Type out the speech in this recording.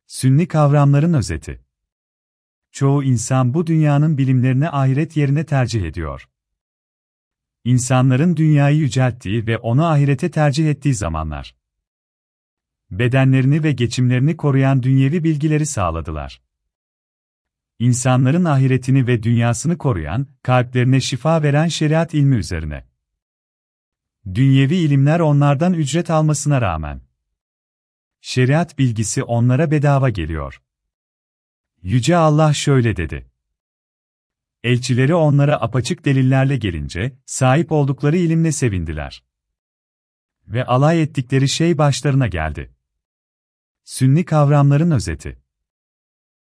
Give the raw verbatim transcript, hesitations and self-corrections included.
Sünni kavramların özeti. Çoğu insan bu dünyanın bilimlerini ahiret yerine tercih ediyor. İnsanların dünyayı yücelttiği ve onu ahirete tercih ettiği zamanlar. Bedenlerini ve geçimlerini koruyan dünyevi bilgileri sağladılar. İnsanların ahiretini ve dünyasını koruyan, kalplerine şifa veren şeriat ilmi üzerine. Dünyevi ilimler onlardan ücret almasına rağmen. Şeriat bilgisi onlara bedava geliyor. Yüce Allah şöyle dedi. Elçileri onlara apaçık delillerle gelince, sahip oldukları ilimle sevindiler. Ve alay ettikleri şey başlarına geldi. Sünni kavramların özeti.